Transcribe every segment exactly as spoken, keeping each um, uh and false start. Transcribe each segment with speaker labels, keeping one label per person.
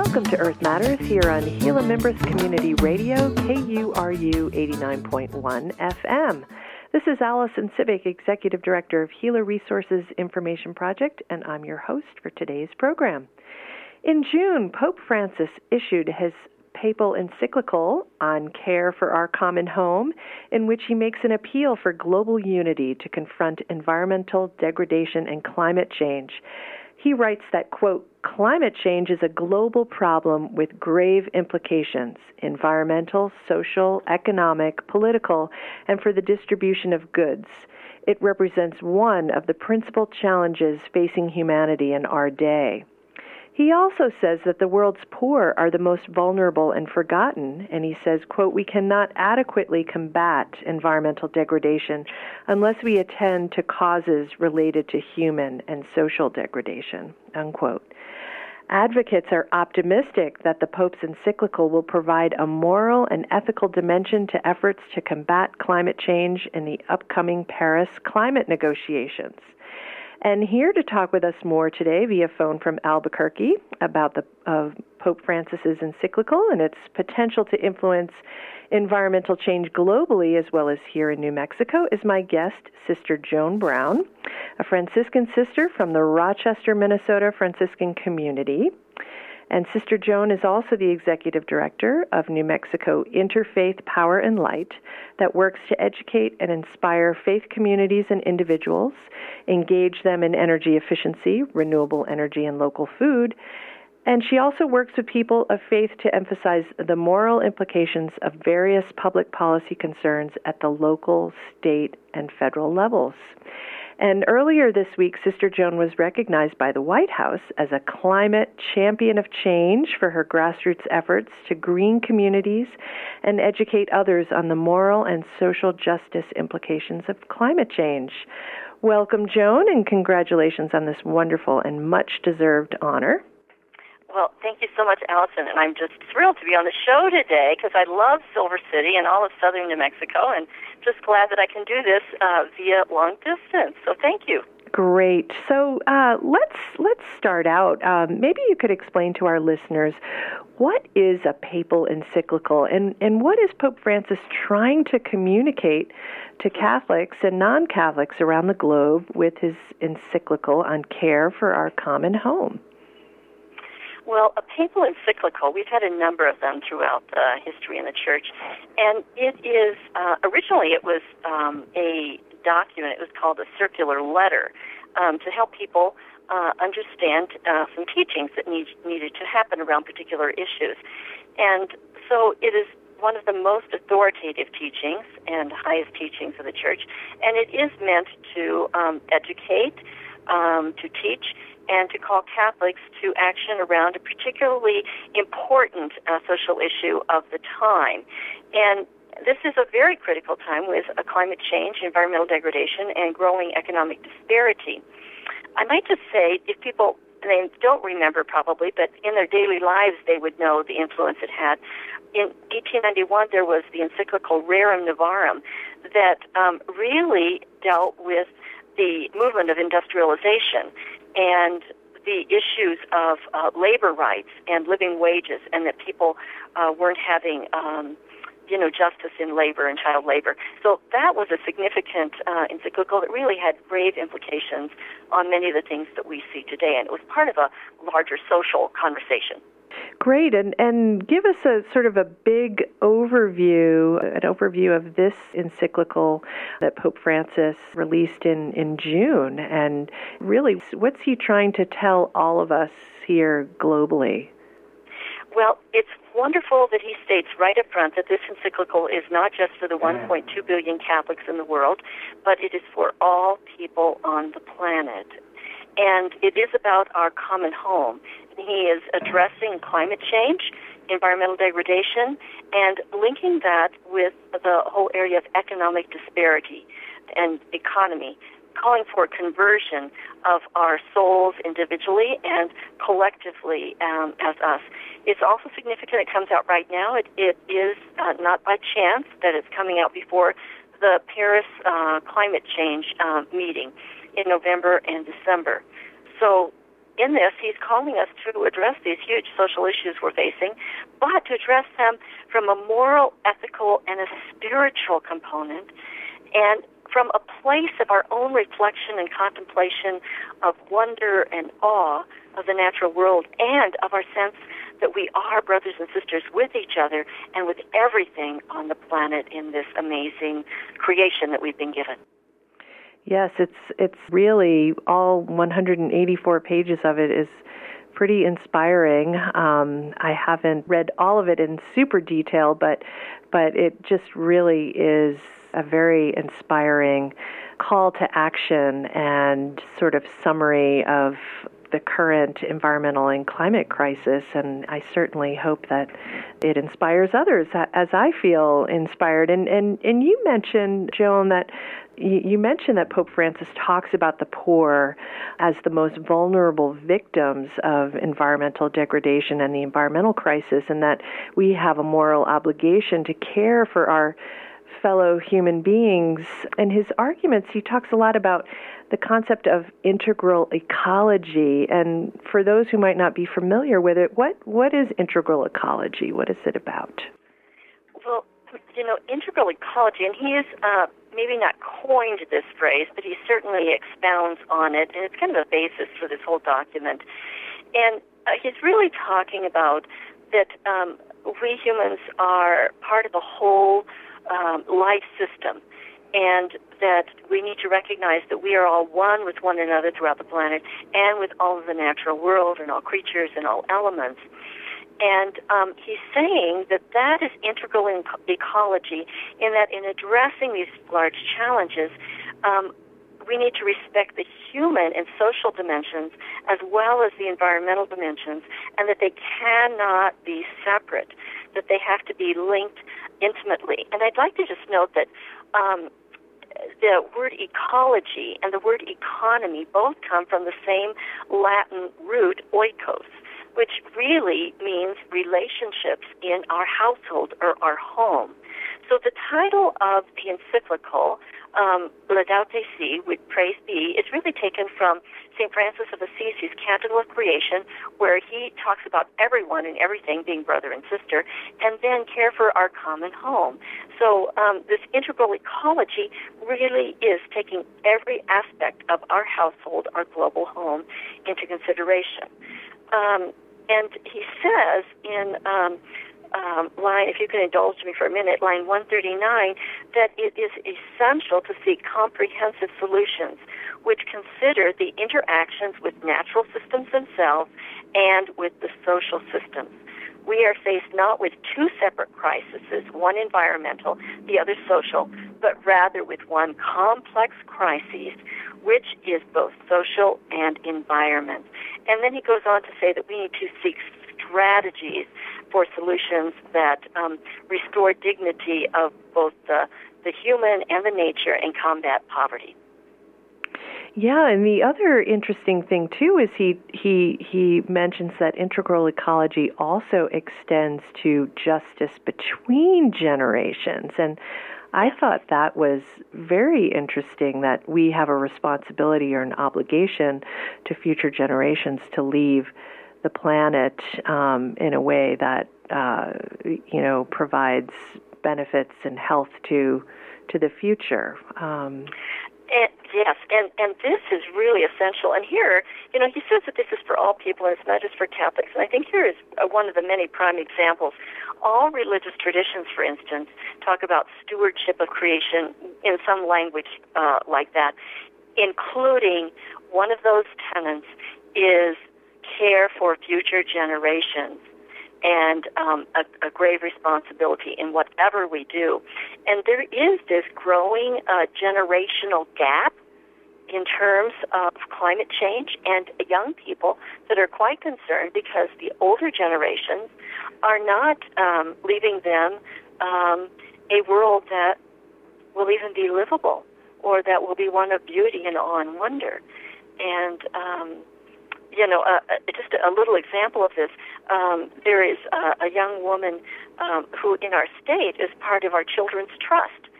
Speaker 1: Welcome to Earth Matters here on Gila Mimbres Community Radio, K U R U eighty-nine point one F M. This is Allison Civic, Executive Director of Gila Resources Information Project, and I'm your host for today's program. In June, Pope Francis issued his papal encyclical on care for our common home, in which he makes an appeal for global unity to confront environmental degradation and climate change. He writes that, quote, climate change is a global problem with grave implications, environmental, social, economic, political, and for the distribution of goods. It represents one of the principal challenges facing humanity in our day. He also says that the world's poor are the most vulnerable and forgotten, and he says, quote, we cannot adequately combat environmental degradation unless we attend to causes related to human and social degradation, unquote. Advocates are optimistic that the Pope's encyclical will provide a moral and ethical dimension to efforts to combat climate change in the upcoming Paris climate negotiations. And here to talk with us more today via phone from Albuquerque about the uh, Pope Francis's encyclical and its potential to influence environmental change globally as well as here in New Mexico is my guest, Sister Joan Brown, a Franciscan sister from the Rochester, Minnesota Franciscan community. And Sister Joan is also the executive director of New Mexico Interfaith Power and Light that works to educate and inspire faith communities and individuals, engage them in energy efficiency, renewable energy, and local food. And she also works with people of faith to emphasize the moral implications of various public policy concerns at the local, state, and federal levels. And earlier this week, Sister Joan was recognized by the White House as a climate champion of change for her grassroots efforts to green communities and educate others on the moral and social justice implications of climate change. Welcome, Joan, and congratulations on this wonderful and much-deserved honor.
Speaker 2: Well, thank you so much, Allison, and I'm just thrilled to be on the show today because I love Silver City and all of southern New Mexico, and just glad that I can do this uh, via long distance. So thank you.
Speaker 1: Great. So uh, let's let's start out. Um, maybe you could explain to our listeners what is a papal encyclical, and, and what is Pope Francis trying to communicate to Catholics and non-Catholics around the globe with his encyclical on care for our common home?
Speaker 2: Well, a papal encyclical, we've had a number of them throughout uh, history in the Church, and it is, uh, originally it was um, a document, it was called a circular letter, um, to help people uh, understand uh, some teachings that need, needed to happen around particular issues. And so it is one of the most authoritative teachings and highest teachings of the Church, and it is meant to um, educate, um, to teach, and to call Catholics to action around a particularly important uh, social issue of the time. And this is a very critical time with uh, climate change, environmental degradation, and growing economic disparity. I might just say, if people, they don't remember probably, but in their daily lives they would know the influence it had. In eighteen ninety-one, there was the encyclical Rerum Novarum that um, really dealt with the movement of industrialization and the issues of uh, labor rights and living wages, and that people uh, weren't having, um, you know, justice in labor and child labor. So that was a significant uh, encyclical that really had grave implications on many of the things that we see today, and it was part of a larger social conversation.
Speaker 1: Great, and and give us a sort of a big overview, an overview of this encyclical that Pope Francis released in, in June, and really, what's he trying to tell all of us here globally?
Speaker 2: Well, it's wonderful that he states right up front that this encyclical is not just for the one point two billion Catholics in the world, but it is for all people on the planet. And it is about our common home. He is addressing climate change, environmental degradation, and linking that with the whole area of economic disparity and economy, calling for conversion of our souls individually and collectively um, as us. It's also significant it comes out right now. It, it is uh, not by chance that it's coming out before the Paris uh, climate change uh, meeting in November and December. So in this, he's calling us to address these huge social issues we're facing, but to address them from a moral, ethical, and a spiritual component, and from a place of our own reflection and contemplation of wonder and awe of the natural world, and of our sense that we are brothers and sisters with each other and with everything on the planet in this amazing creation that we've been given.
Speaker 1: Yes, it's it's really all one hundred eighty-four pages of it is pretty inspiring. Um, I haven't read all of it in super detail, but but it just really is a very inspiring call to action and sort of summary of the current environmental and climate crisis, and I certainly hope that it inspires others, as I feel inspired. And and, and you mentioned, Joan, that you mentioned that Pope Francis talks about the poor as the most vulnerable victims of environmental degradation and the environmental crisis, and that we have a moral obligation to care for our fellow human beings. And his arguments, he talks a lot about the concept of integral ecology. And for those who might not be familiar with it, what what is integral ecology? What is it about?
Speaker 2: Well, you know, integral ecology, and he is uh, maybe not coined this phrase, but he certainly expounds on it, and it's kind of a basis for this whole document. And uh, he's really talking about that um, we humans are part of a whole um, life system, and that we need to recognize that we are all one with one another throughout the planet and with all of the natural world and all creatures and all elements. And um, he's saying that that is integral in ecology, in that in addressing these large challenges, um, we need to respect the human and social dimensions as well as the environmental dimensions, and that they cannot be separate, that they have to be linked intimately. And I'd like to just note that um, the word ecology and the word economy both come from the same Latin root, oikos, which really means relationships in our household or our home. So the title of the encyclical, um, Laudate Si, with Praise Be, is really taken from Saint Francis of Assisi's Canticle of Creation, where he talks about everyone and everything being brother and sister, and then care for our common home. So um, this integral ecology really is taking every aspect of our household, our global home, into consideration. Um, and he says in um, um, line, if you can indulge me for a minute, line one thirty-nine, that it is essential to seek comprehensive solutions which consider the interactions with natural systems themselves and with the social systems. We are faced not with two separate crises, one environmental, the other social, but rather with one complex crisis, which is both social and environment. And then he goes on to say that we need to seek strategies for solutions that um, restore dignity of both the, the human and the nature and combat poverty.
Speaker 1: Yeah, and the other interesting thing, too, is he he he mentions that integral ecology also extends to justice between generations. And I thought that was very interesting, that we have a responsibility or an obligation to future generations to leave the planet um, in a way that, uh, you know, provides benefits and health to to the future. Um
Speaker 2: And, yes, and, and this is really essential. And here, you know, he says that this is for all people, and it's not just for Catholics. And I think here is one of the many prime examples. All religious traditions, for instance, talk about stewardship of creation in some language uh, like that, including one of those tenets is care for future generations. And um, a, a grave responsibility in whatever we do. And there is this growing uh, generational gap in terms of climate change, and young people that are quite concerned because the older generations are not um, leaving them um, a world that will even be livable, or that will be one of beauty and awe and wonder. And um, You know, uh, just a little example of this, um, there is uh, a young woman um, who in our state is part of our Children's Trust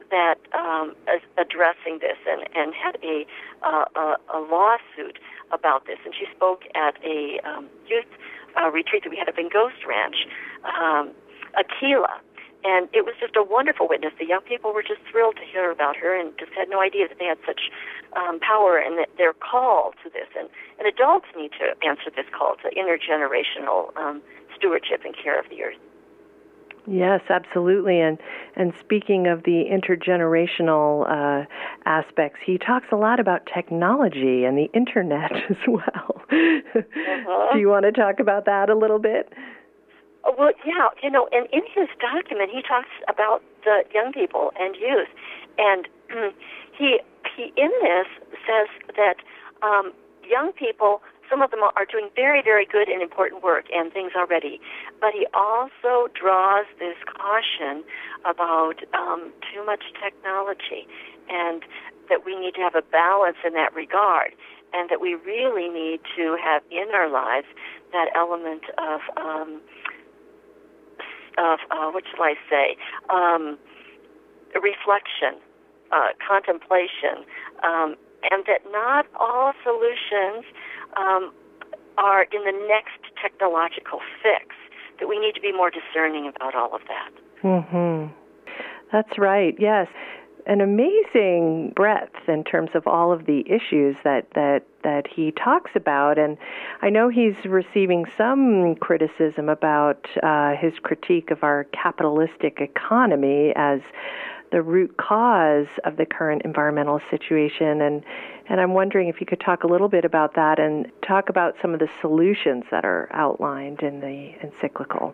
Speaker 2: that um, is addressing this and, and had a, uh, a, a lawsuit about this. And she spoke at a um, youth uh, retreat that we had up in Ghost Ranch, um, Aquila. And it was just a wonderful witness. The young people were just thrilled to hear about her and just had no idea that they had such um, power and that they're called to this. And, and adults need to answer this call to intergenerational um, stewardship and care of the earth.
Speaker 1: Yes, absolutely. And and speaking of the intergenerational uh, aspects, he talks a lot about technology and the internet as well. Uh-huh. Do you want to talk about that a little bit?
Speaker 2: Oh, well, yeah. You know, and in his document, he talks about the young people and youth. And he, he in this, says that um, young people, some of them are doing very, very good and important work and things already. But he also draws this caution about um, too much technology and that we need to have a balance in that regard and that we really need to have in our lives that element of, um, of uh, what shall I say, um, reflection, uh, contemplation, um, and that not all solutions Um, are in the next technological fix, that we need to be more discerning about all of that.
Speaker 1: Mm-hmm. That's right, yes. An amazing breadth in terms of all of the issues that, that, that he talks about. And I know he's receiving some criticism about uh, his critique of our capitalistic economy as the root cause of the current environmental situation. And and I'm wondering if you could talk a little bit about that and talk about some of the solutions that are outlined in the encyclical.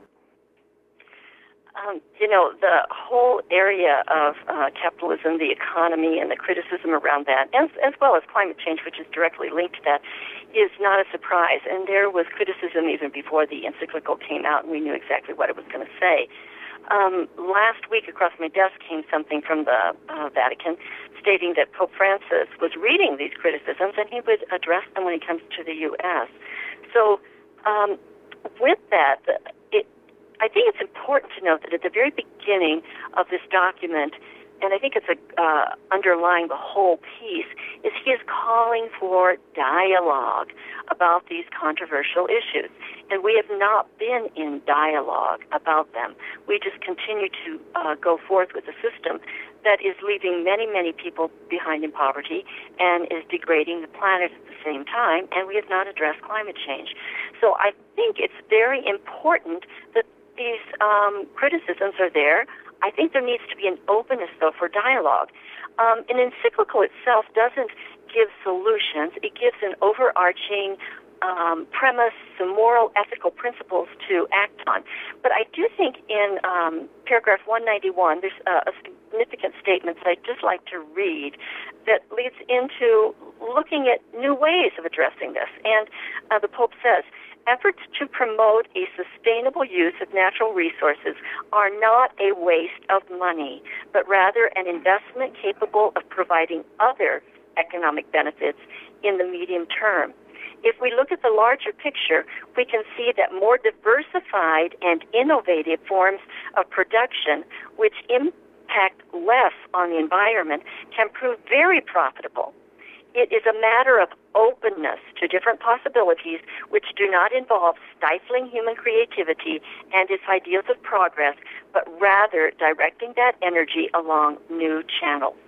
Speaker 2: Um, you know, the whole area of uh, capitalism, the economy, and the criticism around that, as, as well as climate change, which is directly linked to that, is not a surprise. And there was criticism even before the encyclical came out, and we knew exactly what it was going to say. Um, last week, across my desk came something from the uh, Vatican stating that Pope Francis was reading these criticisms and he would address them when he comes to the U S So um, with that, it, I think it's important to note that at the very beginning of this document, and I think it's a, uh, underlying the whole piece, is he is calling for dialogue about these controversial issues. And we have not been in dialogue about them. We just continue to uh, go forth with a system that is leaving many, many people behind in poverty and is degrading the planet at the same time, and we have not addressed climate change. So I think it's very important that these um, criticisms are there. I think there needs to be an openness, though, for dialogue. Um, an encyclical itself doesn't give solutions. It gives an overarching um, premise, some moral, ethical principles to act on. But I do think in um, paragraph one ninety-one, there's a, a significant statement that I'd just like to read that leads into looking at new ways of addressing this. And uh, the Pope says, efforts to promote a sustainable use of natural resources are not a waste of money, but rather an investment capable of providing other economic benefits in the medium term. If we look at the larger picture, we can see that more diversified and innovative forms of production, which impact less on the environment, can prove very profitable. It is a matter of openness to different possibilities which do not involve stifling human creativity and its ideals of progress, but rather directing that energy along new channels.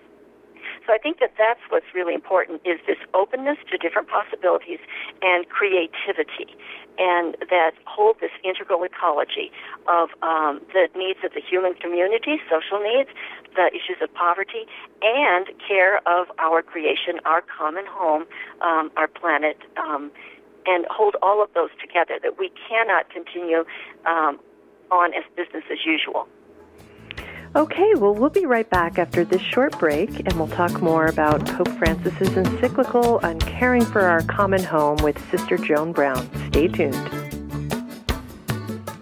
Speaker 2: So I think that that's what's really important, is this openness to different possibilities and creativity, and that hold this integral ecology of um, the needs of the human community, social needs, the issues of poverty, and care of our creation, our common home, um, our planet, um, and hold all of those together, that we cannot continue um, on as business as usual.
Speaker 1: Okay, well, we'll be right back after this short break, and we'll talk more about Pope Francis's encyclical on caring for our common home with Sister Joan Brown. Stay tuned.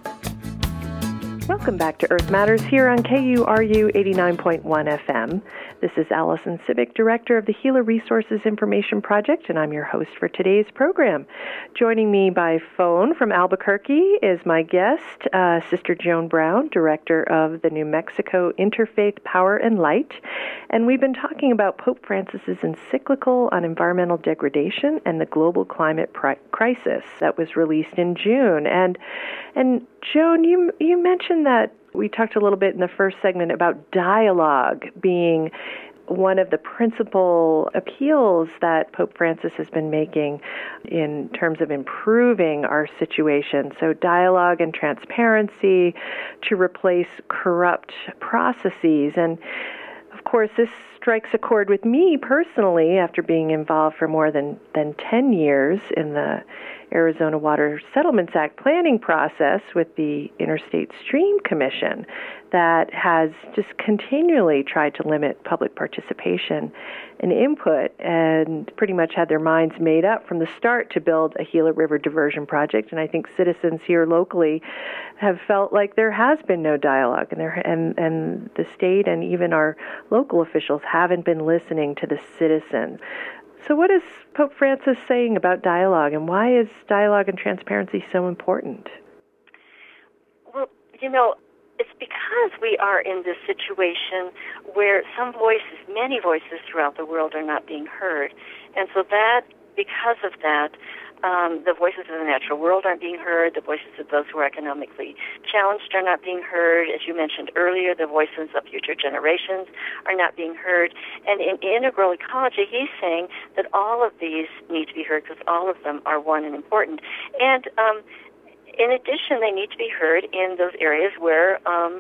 Speaker 1: Welcome back to Earth Matters here on K U R U eighty-nine point one F M. This is Allison Civic, Director of the Gila Resources Information Project, and I'm your host for today's program. Joining me by phone from Albuquerque is my guest, uh, Sister Joan Brown, Director of the New Mexico Interfaith Power and Light. And we've been talking about Pope Francis's encyclical on environmental degradation and the global climate pri- crisis that was released in June. And and Joan, you you mentioned that we talked a little bit in the first segment about dialogue being one of the principal appeals that Pope Francis has been making in terms of improving our situation. So dialogue and transparency to replace corrupt processes. And of course, this strikes a chord with me personally after being involved for more than, than ten years in the Arizona Water Settlements Act planning process with the Interstate Stream Commission that has just continually tried to limit public participation and input and pretty much had their minds made up from the start to build a Gila River diversion project. And I think citizens here locally have felt like there has been no dialogue, and there and, and the state and even our local officials haven't been listening to the citizens. So what is Pope Francis saying about dialogue, and why is dialogue and transparency so important?
Speaker 2: Well, you know, it's because we are in this situation where some voices, many voices throughout the world are not being heard. And so that, because of that, um, the voices of the natural world aren't being heard, the voices of those who are economically challenged are not being heard. As you mentioned earlier, the voices of future generations are not being heard. And in integral ecology, he's saying that all of these need to be heard because all of them are one and important. And um, in addition, they need to be heard in those areas where um,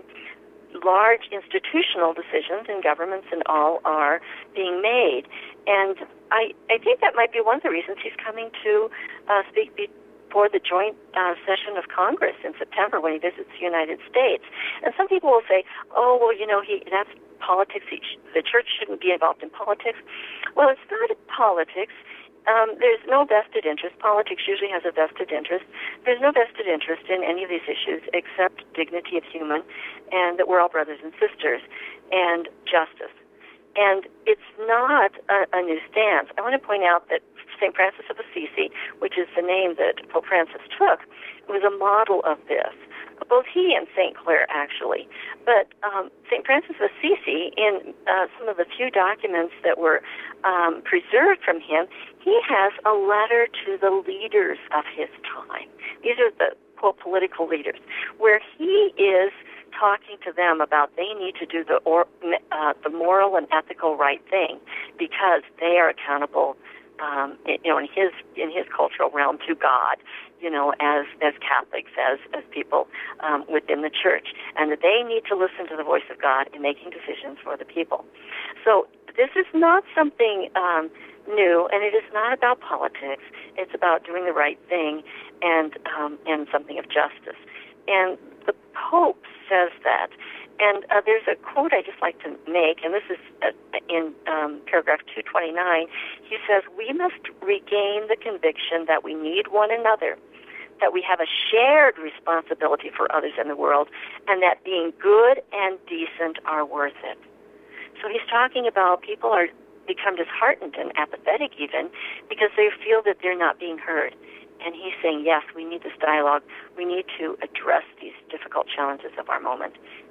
Speaker 2: large institutional decisions in governments and all are being made. And I, I think that might be one of the reasons he's coming to uh, speak before the joint uh, session of Congress in September when he visits the United States. And some people will say, oh, well, you know, he that's politics. He sh- the church shouldn't be involved in politics. Well, it's not politics. Um, there's no vested interest. Politics usually has a vested interest. There's no vested interest in any of these issues except dignity of human and that we're all brothers and sisters and justice. And it's not a, a new stance. I want to point out that Saint Francis of Assisi, which is the name that Pope Francis took, was a model of this. Both he and Saint Clare, actually. But um, Saint Francis of Assisi, in uh, some of the few documents that were um, preserved from him, he has a letter to the leaders of his time. These are the, quote, political leaders, where he is talking to them about they need to do the or, uh, the moral and ethical right thing because they are accountable, um, you know, in his in his cultural realm to God, you know, as as Catholics, as as people um, within the church, and that they need to listen to the voice of God in making decisions for the people. So this is not something um, new, and it is not about politics. It's about doing the right thing and um, and something of justice. And the Pope says that. And uh, there's a quote I just like to make, and this is uh, in um, paragraph two twenty-nine. He says, we must regain the conviction that we need one another, that we have a shared responsibility for others in the world, and that being good and decent are worth it. So he's talking about people are become disheartened and apathetic even because they feel that they're not being heard. And he's saying, yes, we need this dialogue. We need to address these difficult challenges of our moment.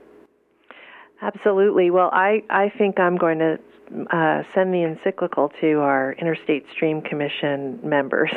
Speaker 1: Absolutely. Well, I, I think I'm going to uh, send the encyclical to our Interstate Stream Commission members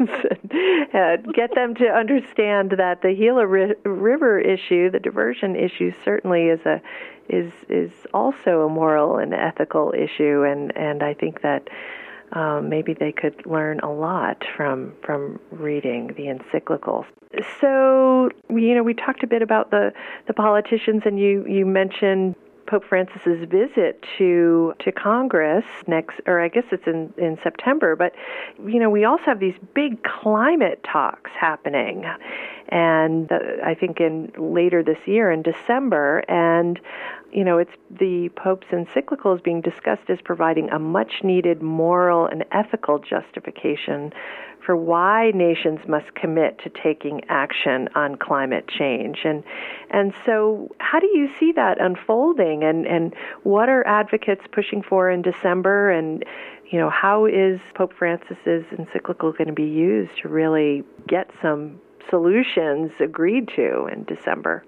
Speaker 1: and get them to understand that the Gila ri- River issue, the diversion issue, certainly is a is is also a moral and ethical issue, and, and I think that Um, maybe they could learn a lot from from reading the encyclical. So, you know, we talked a bit about the, the politicians, and you, you mentioned Pope Francis's visit to to Congress next, or I guess it's in, in September. But, you know, we also have these big climate talks happening, and uh, I think in later this year in December, and you know, it's the Pope's encyclical is being discussed as providing a much-needed moral and ethical justification for why nations must commit to taking action on climate change. And and so how do you see that unfolding, and, and what are advocates pushing for in December, and you know, how is Pope Francis's encyclical going to be used to really get some solutions agreed to in December?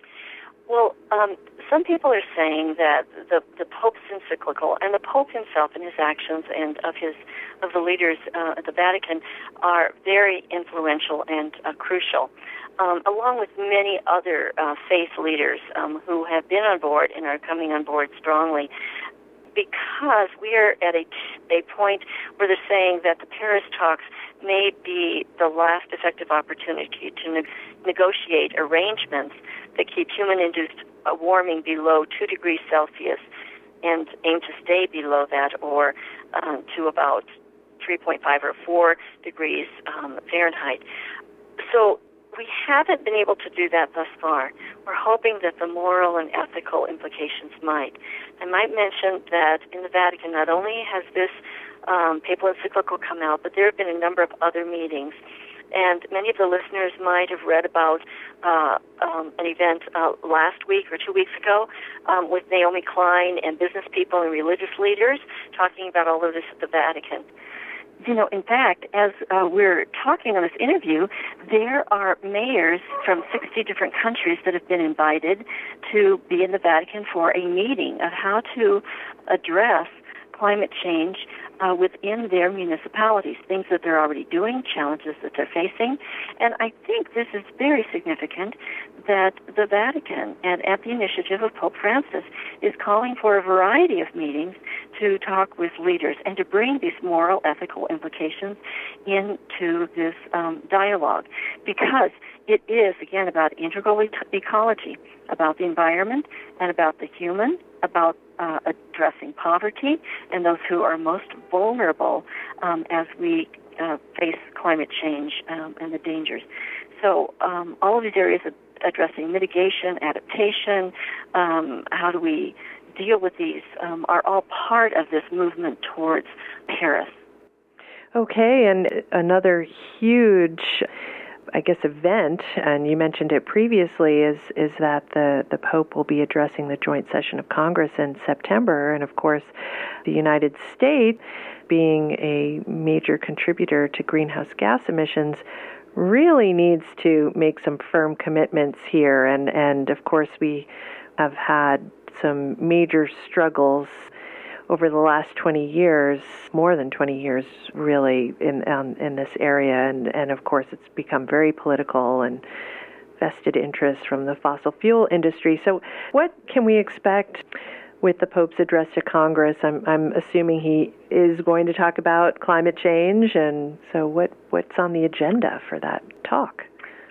Speaker 2: Well, um, some people are saying that the, the Pope's encyclical and the Pope himself and his actions and of his of the leaders uh, at the Vatican are very influential and uh, crucial, um, along with many other uh, faith leaders um, who have been on board and are coming on board strongly. Because we are at a, a point where they're saying that the Paris talks may be the last effective opportunity to ne- negotiate arrangements that keep human-induced warming below two degrees Celsius and aim to stay below that, or um, to about three point five or four degrees um, Fahrenheit. So we haven't been able to do that thus far. We're hoping that the moral and ethical implications might. I might mention that in the Vatican, not only has this um, papal encyclical come out, but there have been a number of other meetings. And many of the listeners might have read about uh, um, an event uh, last week or two weeks ago um, with Naomi Klein and business people and religious leaders talking about all of this at the Vatican. You know, in fact, as uh, we're talking on this interview, there are mayors from sixty different countries that have been invited to be in the Vatican for a meeting of how to address climate change uh, within their municipalities, things that they're already doing, challenges that they're facing. And I think this is very significant that the Vatican, and at the initiative of Pope Francis, is calling for a variety of meetings to talk with leaders and to bring these moral, ethical implications into this um, dialogue, because it is, again, about integral e- ecology, about the environment and about the human, about uh, addressing poverty and those who are most vulnerable um, as we uh, face climate change um, and the dangers. So um, all of these areas of addressing mitigation, adaptation, um, how do we deal with these, um, are all part of this movement towards Paris.
Speaker 1: Okay, and another huge, I guess, event, and you mentioned it previously, is is that the, the Pope will be addressing the joint session of Congress in September. And of course, the United States, being a major contributor to greenhouse gas emissions, really needs to make some firm commitments here. And, and of course, we have had some major struggles over the last twenty years, more than twenty years, really, in um, in this area. And, and of course, it's become very political and vested interests from the fossil fuel industry. So what can we expect with the Pope's address to Congress? I'm, I'm assuming he is going to talk about climate change. And so what, what's on the agenda for that talk?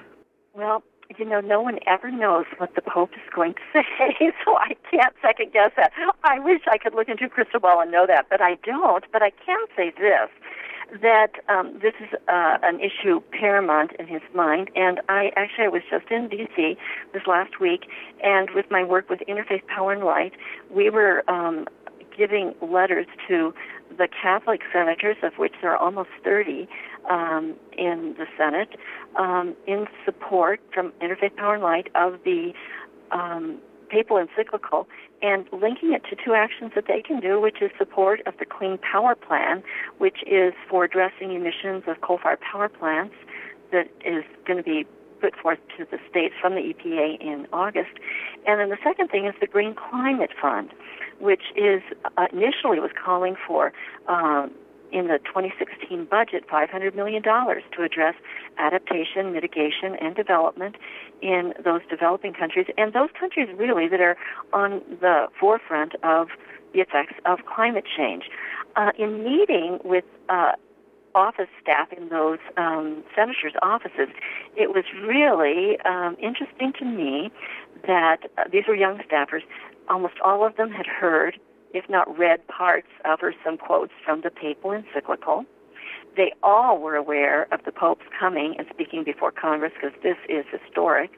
Speaker 2: Well, you know, no one ever knows what the Pope is going to say, so I can't second guess that. I wish I could look into a crystal ball and know that, but I don't. But I can say this, that um, this is uh, an issue paramount in his mind. And I actually I was just in D C this last week, and with my work with Interfaith Power and Light, we were um, giving letters to the Catholic senators, of which there are almost thirty um, in the Senate, um, in support from Interfaith Power and Light of the um, papal encyclical, and linking it to two actions that they can do, which is support of the Clean Power Plan, which is for addressing emissions of coal-fired power plants, that is going to be put forth to the states from the E P A in August. And then the second thing is the Green Climate Fund, which is uh, initially was calling for, um, in the twenty sixteen budget, five hundred million dollars to address adaptation, mitigation, and development in those developing countries, and those countries really that are on the forefront of the effects of climate change. Uh, in meeting with uh, office staff in those um, senators' offices, it was really um, interesting to me that uh, these were young staffers. Almost all of them had heard, if not read, parts of or some quotes from the papal encyclical. They all were aware of the Pope's coming and speaking before Congress, because this is historic.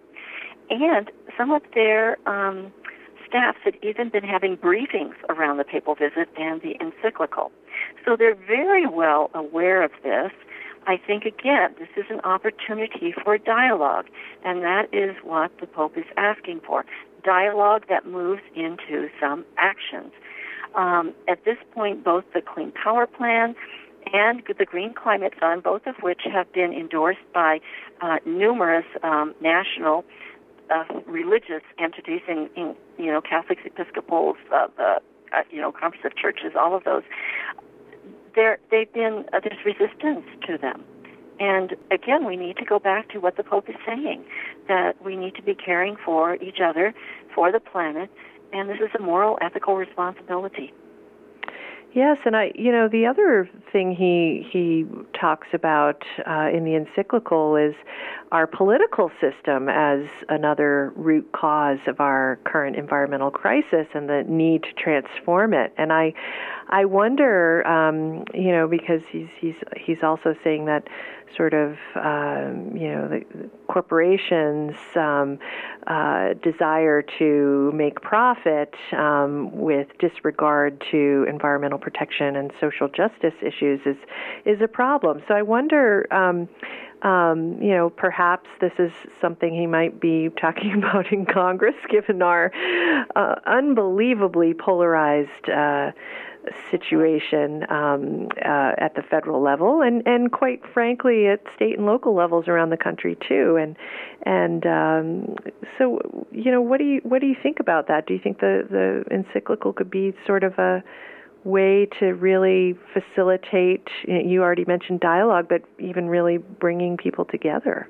Speaker 2: And some of their um, staffs had even been having briefings around the papal visit and the encyclical. So they're very well aware of this. I think, again, this is an opportunity for dialogue, and that is what the Pope is asking for, dialogue that moves into some actions. Um, at this point, both the Clean Power Plan and the Green Climate Fund, both of which have been endorsed by uh, numerous um, national uh, religious entities, in, in you know Catholics, Episcopals, uh, uh, uh, you know Conference of Churches, all of those. There, they've been uh, there's resistance to them, and again, we need to go back to what the Pope is saying, that we need to be caring for each other, for the planet, and this is a moral, ethical responsibility.
Speaker 1: Yes, and I, you know, the other thing he he talks about uh, in the encyclical is our political system as another root cause of our current environmental crisis and the need to transform it. And I, I wonder, um, you know, because he's he's he's also saying that sort of, um, you know, the, the corporations' um, uh, desire to make profit um, with disregard to environmental protection and social justice issues is is a problem. So I wonder, um, um, you know, perhaps this is something he might be talking about in Congress, given our uh, unbelievably polarized uh situation um, uh, at the federal level, and, and quite frankly at state and local levels around the country too. And and um, so, you know, what do you what do you think about that? Do you think the, the encyclical could be sort of a way to really facilitate? You already mentioned dialogue, but even really bringing people together.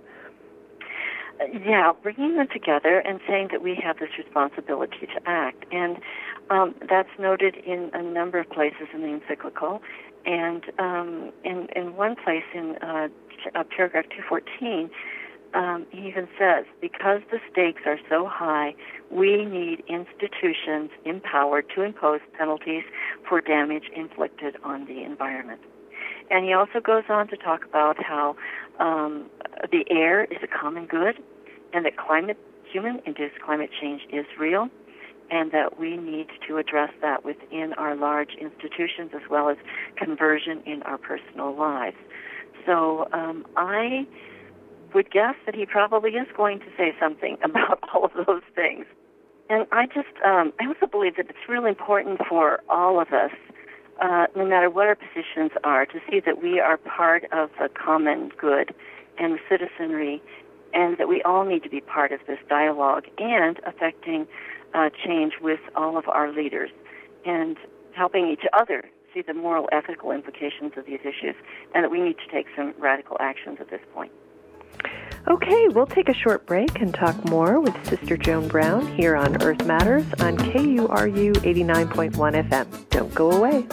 Speaker 2: Yeah, bringing them together and saying that we have this responsibility to act. And um, that's noted in a number of places in the encyclical. And um, in, in one place, in uh, uh, paragraph two fourteen, um, he even says, because the stakes are so high, we need institutions empowered to impose penalties for damage inflicted on the environment. And he also goes on to talk about how um, the air is a common good, and that climate, human-induced climate change is real, and that we need to address that within our large institutions as well as conversion in our personal lives. So um, I would guess that he probably is going to say something about all of those things. And I just, um, I also believe that it's really important for all of us, uh, no matter what our positions are, to see that we are part of the common good and the citizenry, and that we all need to be part of this dialogue and affecting uh, change with all of our leaders and helping each other see the moral, ethical implications of these issues, and that we need to take some radical actions at this point.
Speaker 1: Okay, we'll take a short break and talk more with Sister Joan Brown here on Earth Matters on K U R U eighty-nine point one F M. Don't go away.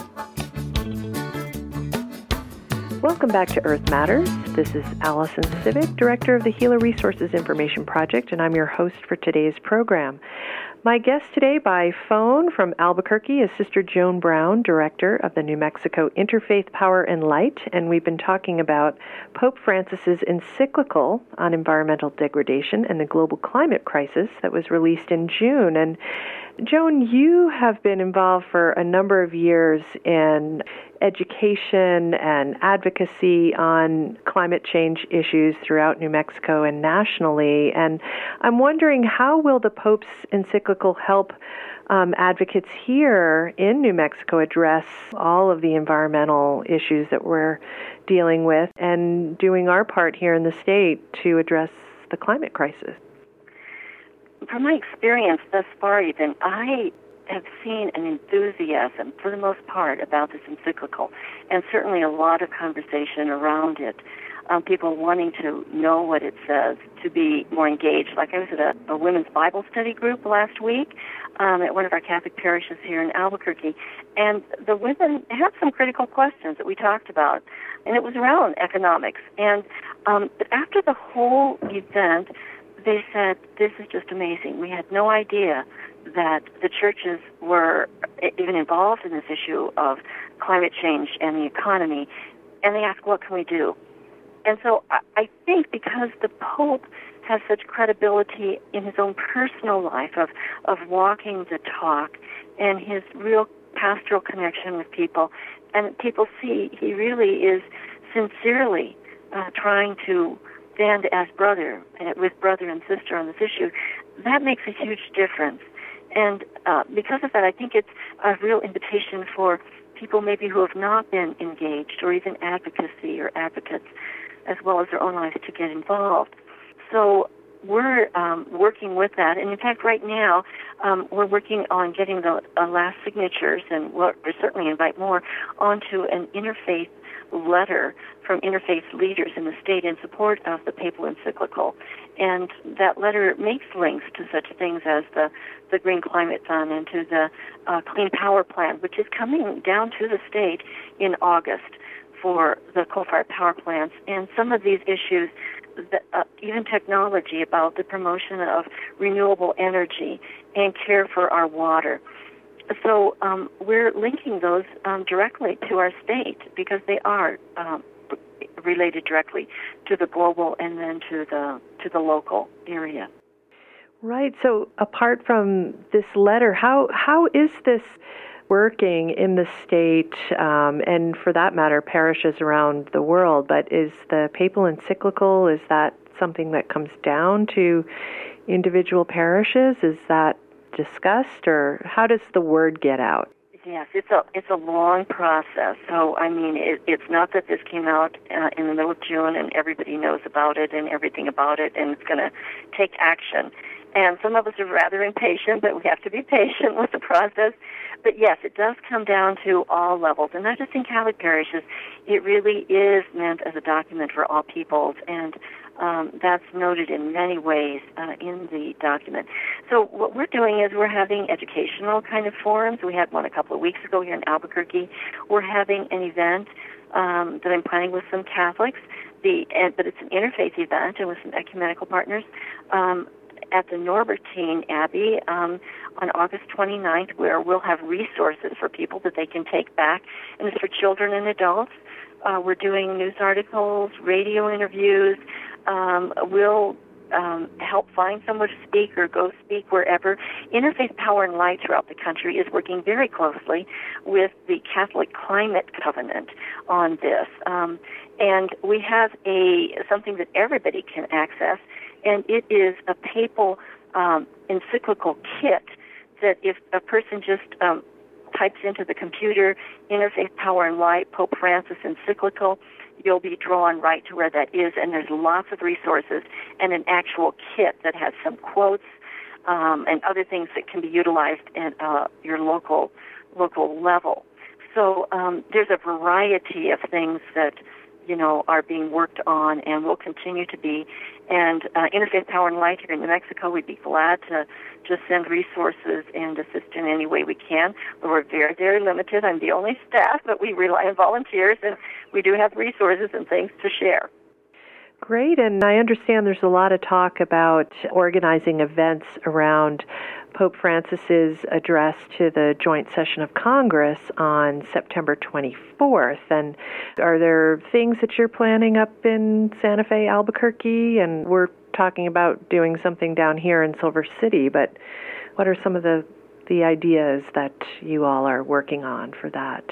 Speaker 1: Welcome back to Earth Matters. This is Allison Civic, Director of the Gila Resources Information Project, and I'm your host for today's program. My guest today by phone from Albuquerque is Sister Joan Brown, Director of the New Mexico Interfaith Power and Light, and we've been talking about Pope Francis's encyclical on environmental degradation and the global climate crisis that was released in June. And Joan, you have been involved for a number of years in education and advocacy on climate change issues throughout New Mexico and nationally. And I'm wondering, how will the Pope's encyclical help um, advocates here in New Mexico address all of the environmental issues that we're dealing with and doing our part here in the state to address the climate crisis?
Speaker 2: From my experience thus far, even, I have seen an enthusiasm, for the most part, about this encyclical, and certainly a lot of conversation around it. Um, people wanting to know what it says, to be more engaged. Like I was at a, a women's Bible study group last week um, at one of our Catholic parishes here in Albuquerque, and the women had some critical questions that we talked about, and it was around economics. And um, but after the whole event, they said, this is just amazing. We had no idea that the churches were even involved in this issue of climate change and the economy. And they asked, what can we do? And so I think because the Pope has such credibility in his own personal life of, of walking the talk and his real pastoral connection with people, and people see he really is sincerely uh, trying to stand as brother, uh, with brother and sister on this issue, that makes a huge difference. And uh, because of that, I think it's a real invitation for people maybe who have not been engaged or even advocacy or advocates as well as their own lives to get involved. So we're um, working with that. And in fact, right now, um, we're working on getting the uh, last signatures, and we'll certainly invite more, onto an interfaith letter from interfaith leaders in the state in support of the papal encyclical. And that letter makes links to such things as the, the Green Climate Fund and to the uh, Clean Power Plan, which is coming down to the state in August for the coal-fired power plants. And some of these issues, the, uh, even technology about the promotion of renewable energy and care for our water. So um, we're linking those um, directly to our state because they are um, related directly to the global and then to the to the local area.
Speaker 1: Right. So apart from this letter, how how is this working in the state, um, and for that matter, parishes around the world? But is the papal encyclical, is that something that comes down to individual parishes? Is that discussed, or how does the word get out?
Speaker 2: Yes, it's a it's a long process. So I mean, it, it's not that this came out uh, in the middle of June and everybody knows about it and everything about it, and it's going to take action. And some of us are rather impatient, but we have to be patient with the process. But yes, it does come down to all levels, and not just in Catholic parishes. It really is meant as a document for all peoples, and um, that's noted in many ways uh, in the document. So what we're doing is we're having educational kind of forums. We had one a couple of weeks ago here in Albuquerque. We're having an event um, that I'm planning with some Catholics, the and, but it's an interfaith event and with some ecumenical partners. Um, at the Norbertine Abbey um, on August twenty-ninth, where we'll have resources for people that they can take back, and it's for children and adults. Uh, we're doing news articles, radio interviews. Um, we'll um, help find someone to speak or go speak wherever. Interfaith Power and Light throughout the country is working very closely with the Catholic Climate Covenant on this. Um, and we have a something that everybody can access, and it is a papal um, encyclical kit that if a person just um, types into the computer, Interfaith Power and Light, Pope Francis encyclical, you'll be drawn right to where that is, and there's lots of resources and an actual kit that has some quotes um, and other things that can be utilized at uh, your local local level. So um, there's a variety of things that you know, are being worked on and will continue to be. And uh, Interfaith Power and Light here in New Mexico, we'd be glad to just send resources and assist in any way we can. But we're very, very limited. I'm the only staff, but we rely on volunteers, and we do have resources and things to share.
Speaker 1: Great, and I understand there's a lot of talk about organizing events around Pope Francis's address to the joint session of Congress on September twenty-fourth. And are there things that you're planning up in Santa Fe, Albuquerque? And we're talking about doing something down here in Silver City, but what are some of the, the ideas that you all are working on for that?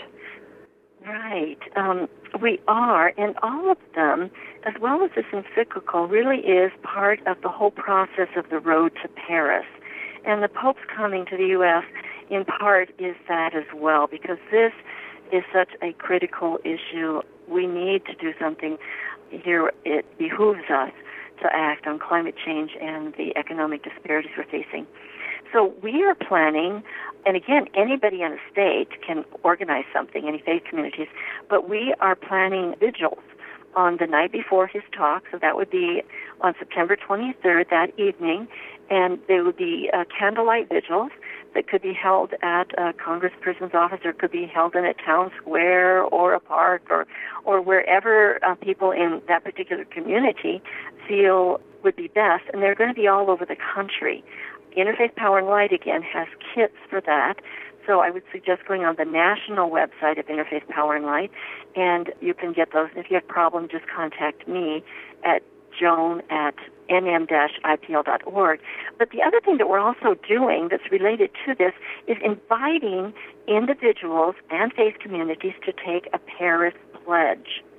Speaker 2: Right. Um, we are, and all of them, as well as this encyclical, really is part of the whole process of the road to Paris. And the Pope's coming to the U S in part is that as well, because this is such a critical issue. We need to do something here. It behooves us to act on climate change and the economic disparities we're facing. So we are planning, and again, anybody in the state can organize something, any faith communities, but we are planning vigils on the night before his talk, so that would be on September twenty-third, that evening, and there would be uh, candlelight vigils that could be held at a congressperson's office, or could be held in a town square or a park, or, or wherever uh, people in that particular community feel would be best, and they're going to be all over the country. Interfaith Power and Light, again, has kits for that. So I would suggest going on the national website of Interfaith Power and Light, and you can get those. If you have problems, just contact me at joan at n m dash i p l dot org. But the other thing that we're also doing that's related to this is inviting individuals and faith communities to take a Paris pledge.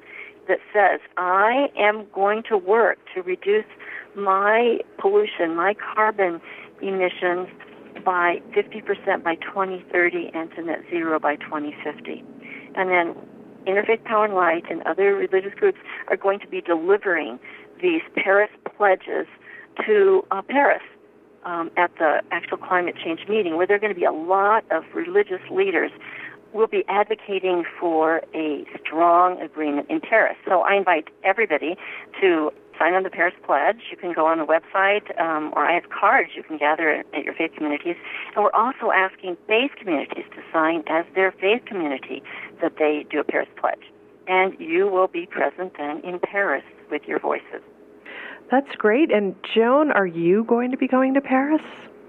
Speaker 2: that says, I am going to work to reduce my pollution, my carbon emissions by fifty percent by twenty thirty and to net zero by twenty fifty. And then Interfaith Power and Light and other religious groups are going to be delivering these Paris pledges to uh, Paris um, at the actual climate change meeting, where there are going to be a lot of religious leaders. We'll be advocating for a strong agreement in Paris. So I invite everybody to sign on the Paris Pledge. You can go on the website, um, or I have cards you can gather at, at your faith communities. And we're also asking faith communities to sign as their faith community that they do a Paris Pledge. And you will be present then in Paris with your voices.
Speaker 1: That's great. And Joan, are you going to be going to Paris?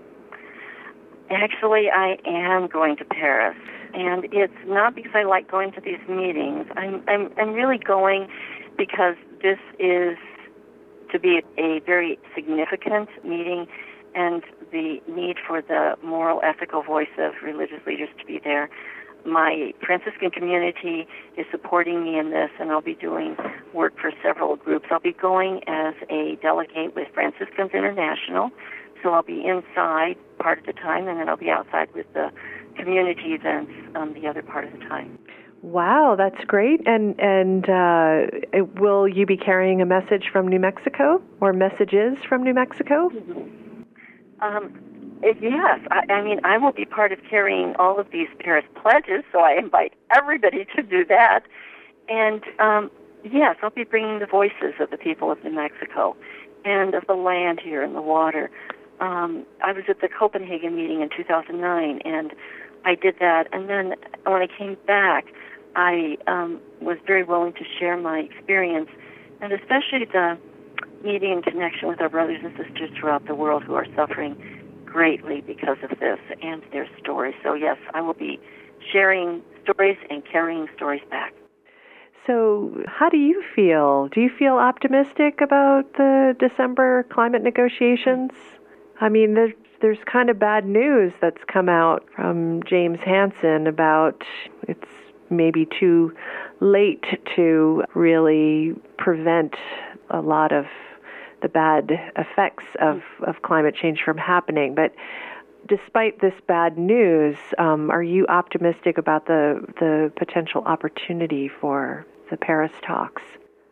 Speaker 2: Actually, I am going to Paris. And it's not because I like going to these meetings. I'm, I'm, I'm really going because this is to be a very significant meeting, and the need for the moral, ethical voice of religious leaders to be there. My Franciscan community is supporting me in this, and I'll be doing work for several groups. I'll be going as a delegate with Franciscans International, so I'll be inside part of the time, and then I'll be outside with the community events um, the other part of the time.
Speaker 1: Wow, that's great. And and uh, will you be carrying a message from New Mexico or messages from New Mexico?
Speaker 2: Mm-hmm. Um, yes. I, I mean, I will be part of carrying all of these Paris pledges, so I invite everybody to do that. And um, yes, I'll be bringing the voices of the people of New Mexico and of the land here and the water. Um, I was at the Copenhagen meeting in two thousand nine, and I did that. And then when I came back, I um, was very willing to share my experience, and especially the meeting and connection with our brothers and sisters throughout the world who are suffering greatly because of this and their stories. So yes, I will be sharing stories and carrying stories back.
Speaker 1: So how do you feel? Do you feel optimistic about the December climate negotiations? I mean, there's, there's kind of bad news that's come out from James Hansen about it's maybe too late to really prevent a lot of the bad effects of, of climate change from happening. But despite this bad news, um, are you optimistic about the the potential opportunity for the Paris talks?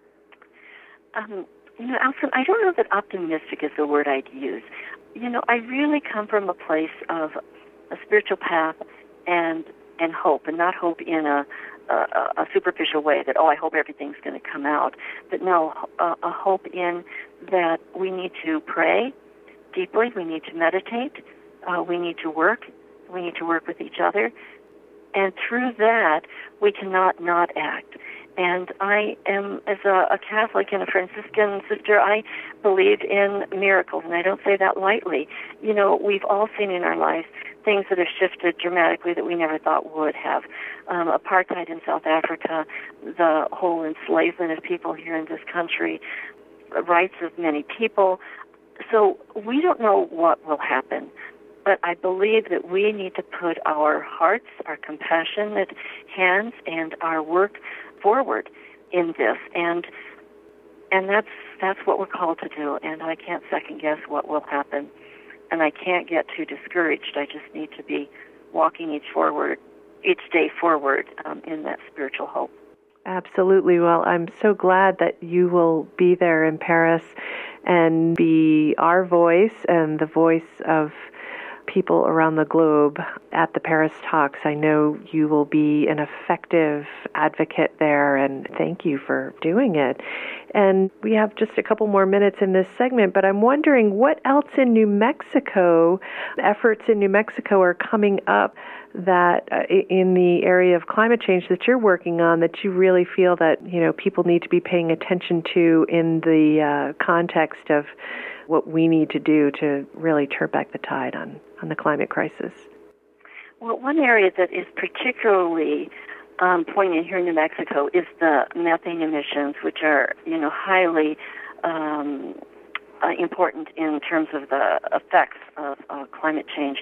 Speaker 2: Um, you know, Alison, I don't know that optimistic is the word I'd use. You know, I really come from a place of a spiritual path and and hope, and not hope in a, a, a superficial way that, oh, I hope everything's going to come out. But no, a, a hope in that we need to pray deeply, we need to meditate, uh, we need to work, we need to work with each other, and through that, we cannot not act. And I am, as a, a Catholic and a Franciscan sister, I believe in miracles, and I don't say that lightly. You know, we've all seen in our lives things that have shifted dramatically that we never thought would have. Um, apartheid in South Africa, the whole enslavement of people here in this country, rights of many people. So we don't know what will happen. But I believe that we need to put our hearts, our compassionate hands, and our work forward in this, and and that's that's what we're called to do. And I can't second guess what will happen, and I can't get too discouraged. I just need to be walking each forward, each day forward um, in that spiritual hope.
Speaker 1: Absolutely. Well, I'm so glad that you will be there in Paris and be our voice and the voice of people around the globe at the Paris talks. I know you will be an effective advocate there, and thank you for doing it. And we have just a couple more minutes in this segment, but I'm wondering what else in New Mexico, efforts in New Mexico are coming up that uh, in the area of climate change that you're working on that you really feel that, you know, people need to be paying attention to in the uh, context of what we need to do to really turn back the tide on, on the climate crisis?
Speaker 2: Well, one area that is particularly um, poignant here in New Mexico is the methane emissions, which are, you know, highly um, uh, important in terms of the effects of uh, climate change.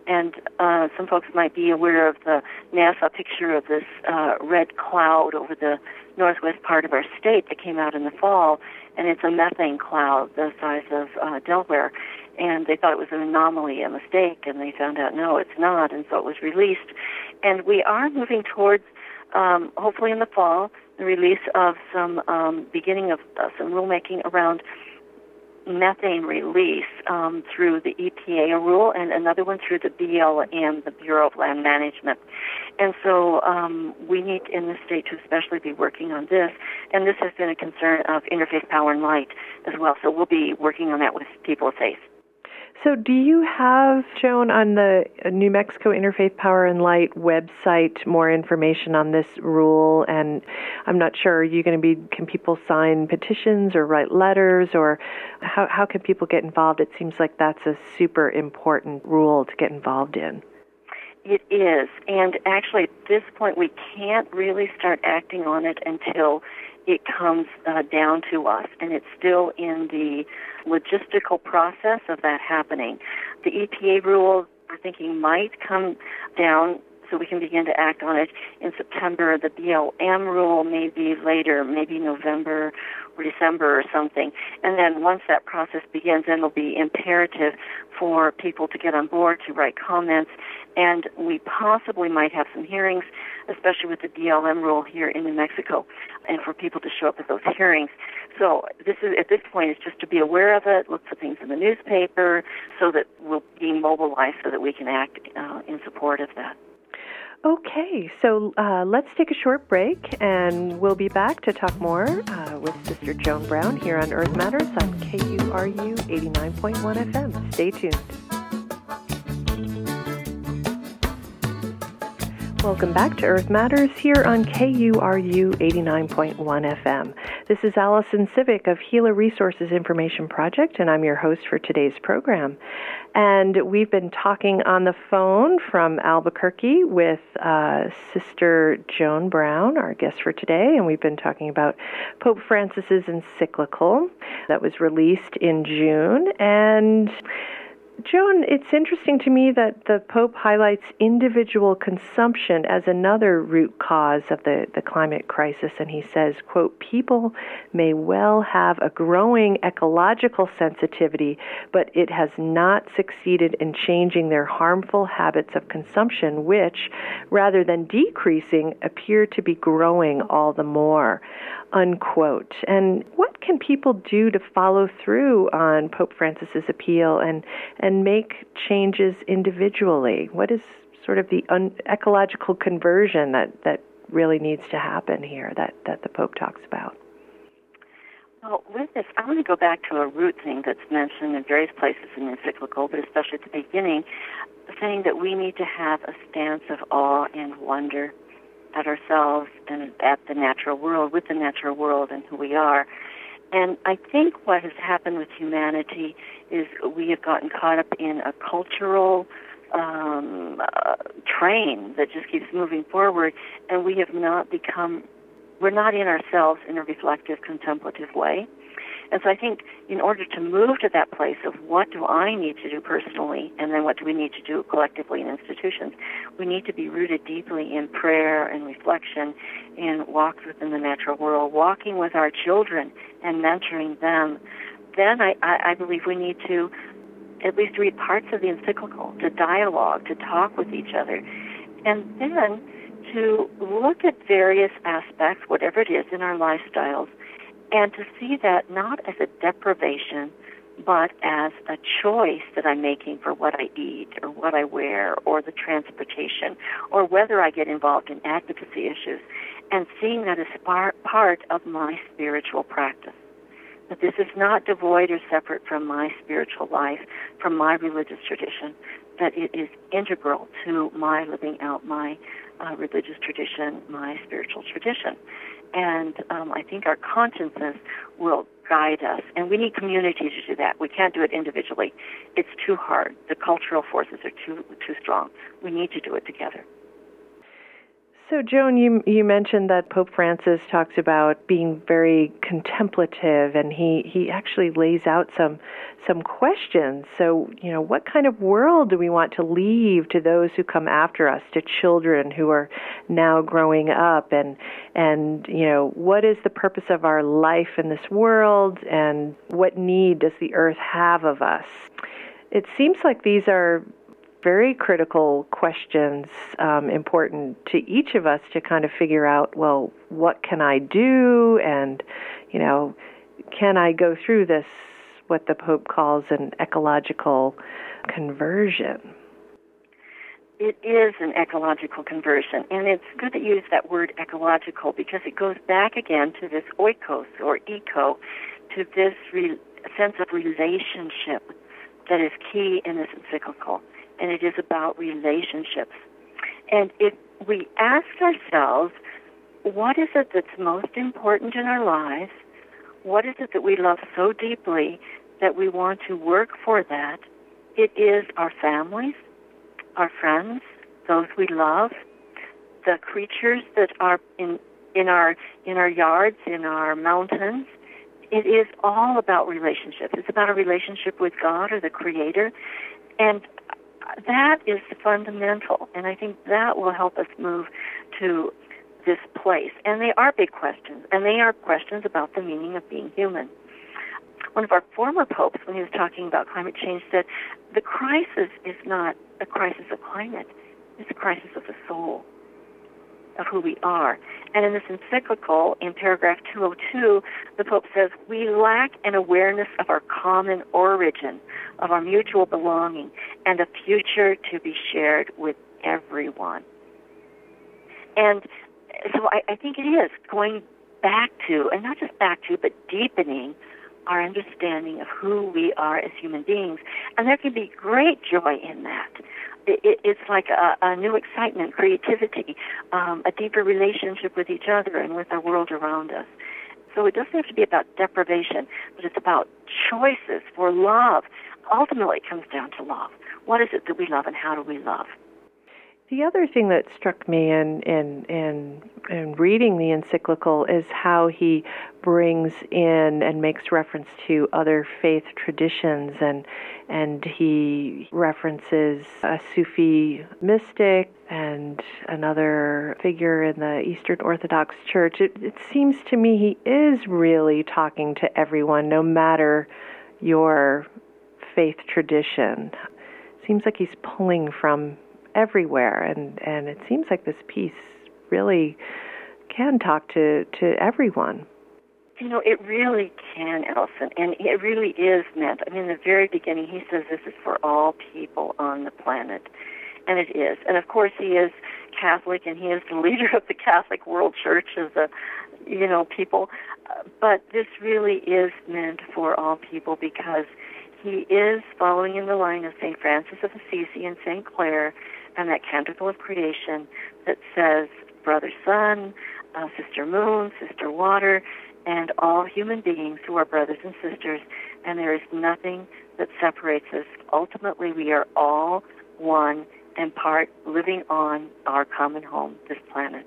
Speaker 2: And uh, some folks might be aware of the NASA picture of this uh, red cloud over the northwest part of our state that came out in the fall, and it's a methane cloud the size of uh, Delaware. And they thought it was an anomaly, a mistake, and they found out, no, it's not, and so it was released. And we are moving towards, um, hopefully in the fall, the release of some um, beginning of uh, some rulemaking around methane release um, through the E P A rule, and another one through the B L M, the Bureau of Land Management. And so um, we need in the state to especially be working on this, and this has been a concern of Interfaith Power and Light as well, so we'll be working on that with People of Faith.
Speaker 1: So do you have, Joan, on the New Mexico Interfaith Power and Light website more information on this rule? And I'm not sure, are you going to be, can people sign petitions or write letters, or how, how can people get involved? It seems like that's a super important rule to get involved in.
Speaker 2: It is, and actually at this point we can't really start acting on it until it comes uh, down to us, and it's still in the logistical process of that happening. The E P A rule, we're thinking, might come down so we can begin to act on it in September. The B L M rule may be later, maybe November or December or something. And then once that process begins, then it'll be imperative for people to get on board, to write comments, and we possibly might have some hearings, especially with the B L M rule here in New Mexico, and for people to show up at those hearings. So this is, at this point, it's just to be aware of it, look for things in the newspaper, so that we'll be mobilized so that we can act uh, in support of that.
Speaker 1: Okay, so uh, let's take a short break, and we'll be back to talk more uh, with Sister Joan Brown here on Earth Matters on K U R U eighty-nine point one F M. Stay tuned. Welcome back to Earth Matters here on K U R U eighty-nine point one F M. This is Allison Civic of Gila Resources Information Project, and I'm your host for today's program. And we've been talking on the phone from Albuquerque with uh, Sister Joan Brown, our guest for today, and we've been talking about Pope Francis's encyclical that was released in June. And Joan, it's interesting to me that the Pope highlights individual consumption as another root cause of the, the climate crisis, and he says, quote, people may well have a growing ecological sensitivity, but it has not succeeded in changing their harmful habits of consumption, which, rather than decreasing, appear to be growing all the more, unquote. And what can people do to follow through on Pope Francis's appeal and and make changes individually? What is sort of the un- ecological conversion that, that really needs to happen here that, that the Pope talks about?
Speaker 2: Well, with this, I want to go back to a root thing that's mentioned in various places in the encyclical, but especially at the beginning, saying that we need to have a stance of awe and wonder at ourselves and at the natural world, with the natural world and who we are. And I think what has happened with humanity is we have gotten caught up in a cultural um, uh, train that just keeps moving forward, and we have not become, we're not in ourselves in a reflective, contemplative way. And so I think in order to move to that place of what do I need to do personally, and then what do we need to do collectively in institutions, we need to be rooted deeply in prayer and reflection and walks within the natural world, walking with our children and mentoring them. Then I, I, I believe we need to at least read parts of the encyclical, to dialogue, to talk with each other, and then to look at various aspects, whatever it is, in our lifestyles, and to see that not as a deprivation, but as a choice that I'm making for what I eat or what I wear or the transportation or whether I get involved in advocacy issues, and seeing that as part of my spiritual practice. That this is not devoid or separate from my spiritual life, from my religious tradition, that it is integral to my living out my uh, religious tradition, my spiritual tradition. And um, I think our consciences will guide us. And we need community to do that. We can't do it individually. It's too hard. The cultural forces are too too strong. We need to do it together.
Speaker 1: So, Joan, you you mentioned that Pope Francis talks about being very contemplative, and he, he actually lays out some some questions. So, you know, what kind of world do we want to leave to those who come after us, to children who are now growing up, and and you know, what is the purpose of our life in this world, and what need does the earth have of us? It seems like these are very critical questions, um, important to each of us to kind of figure out, well, what can I do? And, you know, can I go through this, what the Pope calls an ecological conversion?
Speaker 2: It is an ecological conversion, and it's good that you use that word ecological because it goes back again to this oikos or eco, to this re- sense of relationship that is key in this encyclical. And it is about relationships. And if we ask ourselves, what is it that's most important in our lives? What is it that we love so deeply that we want to work for that? It is our families, our friends, those we love, the creatures that are in, in our in our yards, in our mountains. It is all about relationships. It's about a relationship with God or the Creator. And that is fundamental, and I think that will help us move to this place. And they are big questions, and they are questions about the meaning of being human. One of our former popes, when he was talking about climate change, said the crisis is not a crisis of climate, it's a crisis of the soul, of who we are. And in this encyclical, in paragraph two oh two, the Pope says, we lack an awareness of our common origin, of our mutual belonging, and a future to be shared with everyone. And so I, I think it is going back to, and not just back to, but deepening our understanding of who we are as human beings. And there can be great joy in that. It, it's like a, a new excitement, creativity, um, a deeper relationship with each other and with our world around us. So it doesn't have to be about deprivation, but it's about choices for love. Ultimately, it comes down to love. What is it that we love, and how do we love?
Speaker 1: The other thing that struck me in, in, in, in reading the encyclical is how he brings in and makes reference to other faith traditions, and and he references a Sufi mystic and another figure in the Eastern Orthodox Church. It, it seems to me he is really talking to everyone, no matter your faith tradition. Seems like he's pulling from everywhere, and, and it seems like this piece really can talk to, to everyone.
Speaker 2: You know, it really can, Allison, and it really is meant. I mean, in the very beginning, he says this is for all people on the planet, and it is. And of course, he is Catholic, and he is the leader of the Catholic World Church as a, you know, people. Uh, but this really is meant for all people because he is following in the line of Saint Francis of Assisi and Saint Clare, and that canticle of creation that says, brother sun, uh, sister moon, sister water, and all human beings who are brothers and sisters, and there is nothing that separates us. Ultimately, we are all one and part living on our common home, this planet.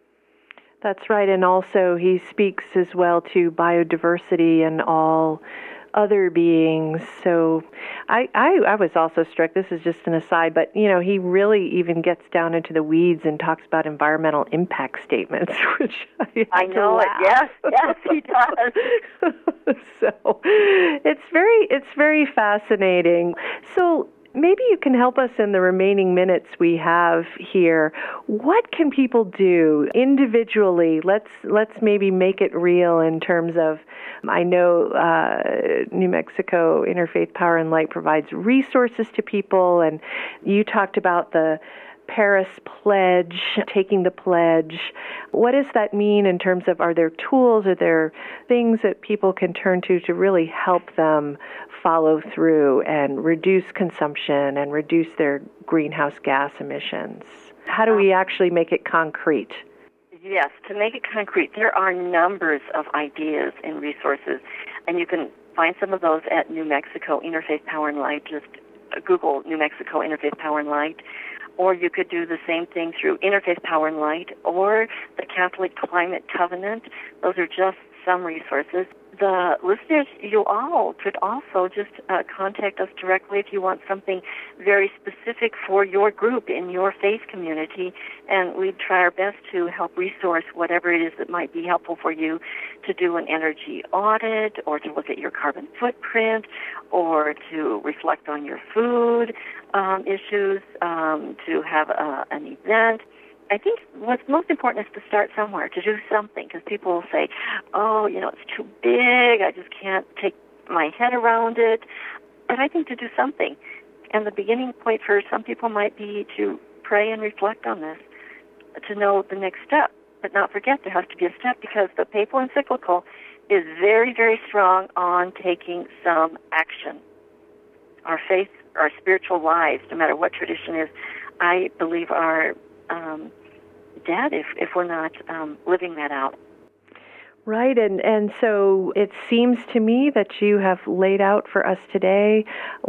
Speaker 1: That's right, and also he speaks as well to biodiversity and all other beings. So I, I, I was also struck, this is just an aside, but, you know, he really even gets down into the weeds and talks about environmental impact statements, which I,
Speaker 2: I know it. Yes, yes, he does.
Speaker 1: So it's very, it's very fascinating. So maybe you can help us in the remaining minutes we have here. What can people do individually? Let's let's maybe make it real in terms of, I know uh, New Mexico Interfaith Power and Light provides resources to people, and you talked about the Paris Pledge, taking the pledge. What does that mean in terms of, are there tools, are there things that people can turn to to really help them follow through and reduce consumption and reduce their greenhouse gas emissions? How do we actually make it concrete?
Speaker 2: Yes, to make it concrete, there are numbers of ideas and resources, and you can find some of those at New Mexico Interfaith Power and Light. Just Google New Mexico Interfaith Power and Light. or you could do the same thing through Interfaith Power and Light or the Catholic Climate Covenant. Those are just some resources. The listeners, you all could also just uh, contact us directly if you want something very specific for your group in your faith community, and we'd try our best to help resource whatever it is that might be helpful for you to do an energy audit or to look at your carbon footprint or to reflect on your food um, issues, um, to have uh, an event. I think what's most important is to start somewhere, to do something, because people will say, oh, you know, it's too big, I just can't take my head around it. But I think to do something. And the beginning point for some people might be to pray and reflect on this, to know the next step. But not forget there has to be a step, because the papal encyclical is very, very strong on taking some action. Our faith, our spiritual lives, no matter what tradition is, I believe are um, dead if, if we're not um, living that out.
Speaker 1: Right, and, and so it seems to me that you have laid out for us today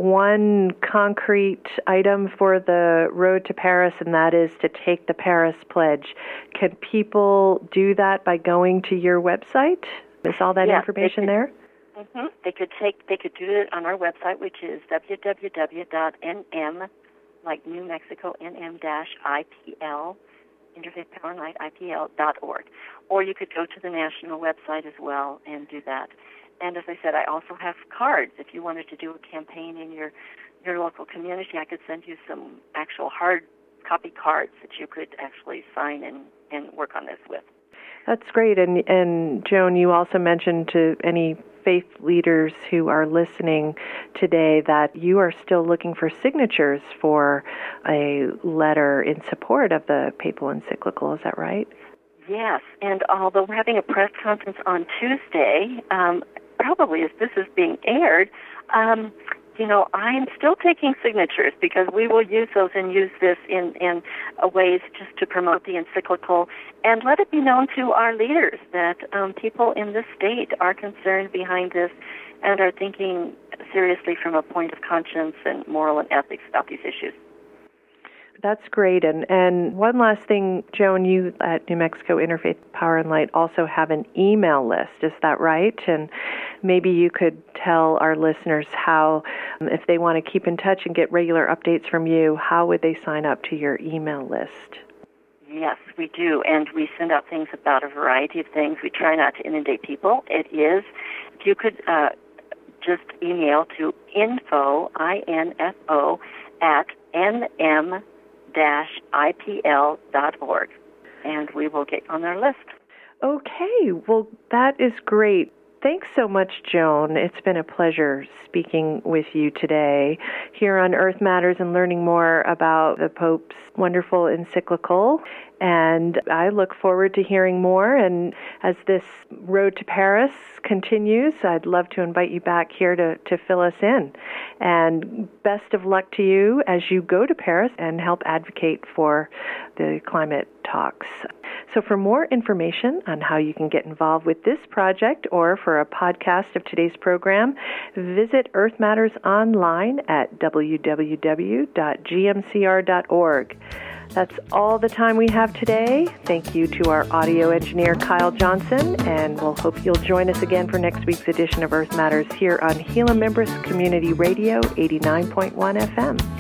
Speaker 1: one concrete item for the road to Paris, and that is to take the Paris Pledge. Can people do that by going to your website? Is all that
Speaker 2: yeah,
Speaker 1: information
Speaker 2: could,
Speaker 1: there?
Speaker 2: Mm-hmm. They could take. They could do it on our website, which is w w w dot n m, like New Mexico, N M I P L, Interfaith Power and Light, I P L dot org. Or you could go to the national website as well and do that. And as I said, I also have cards. If you wanted to do a campaign in your, your local community, I could send you some actual hard copy cards that you could actually sign and, and work on this with.
Speaker 1: That's great. And, and Joan, you also mentioned to any faith leaders who are listening today that you are still looking for signatures for a letter in support of the papal encyclical. Is that right?
Speaker 2: Yes, and although we're having a press conference on Tuesday, um, probably as this is being aired, um, you know, I'm still taking signatures because we will use those and use this in, in uh, ways just to promote the encyclical and let it be known to our leaders that um, people in this state are concerned behind this and are thinking seriously from a point of conscience and moral and ethics about these issues.
Speaker 1: That's great. And and one last thing, Joan, you at New Mexico Interfaith Power and Light also have an email list. Is that right? And maybe you could tell our listeners how, um, if they want to keep in touch and get regular updates from you, how would they sign up to your email list?
Speaker 2: Yes, we do. And we send out things about a variety of things. We try not to inundate people. It is, if you could uh, just email to info, I N F O, at N M I P L dot org, and we will get on their list.
Speaker 1: Okay, well, that is great. Thanks so much, Joan. It's been a pleasure speaking with you today here on Earth Matters and learning more about the Pope's wonderful encyclical. And I look forward to hearing more. And as this road to Paris continues, I'd love to invite you back here to, to fill us in. And best of luck to you as you go to Paris and help advocate for the climate talks. So for more information on how you can get involved with this project or for a podcast of today's program, visit Earth Matters online at w w w dot g m c r dot org. That's all the time we have today. Thank you to our audio engineer, Kyle Johnson, and we'll hope you'll join us again for next week's edition of Earth Matters here on Gila Members Community Radio eighty-nine point one F M.